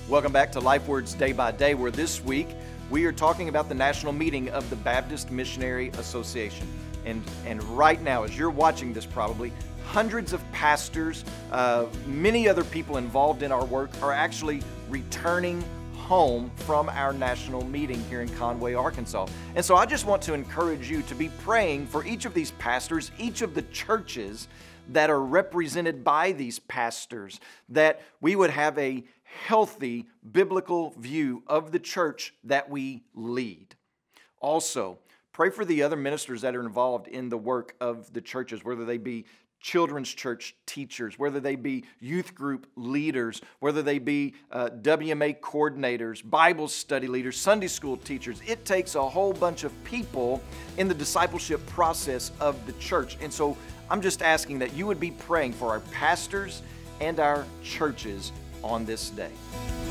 Welcome back to Life Words Day by Day, where this week we are talking about the national meeting of the Baptist Missionary Association. And right now, as you're watching this probably, hundreds of pastors, many other people involved in our work are actually returning home from our national meeting here in Conway, Arkansas. And so I just want to encourage you to be praying for each of these pastors, each of the churches that are represented by these pastors, that we would have a healthy biblical view of the church that we lead. Also, pray for the other ministers that are involved in the work of the churches, whether they be children's church teachers, whether they be youth group leaders, whether they be WMA coordinators, Bible study leaders, Sunday school teachers. It takes a whole bunch of people in the discipleship process of the church. And so I'm just asking that you would be praying for our pastors and our churches on this day.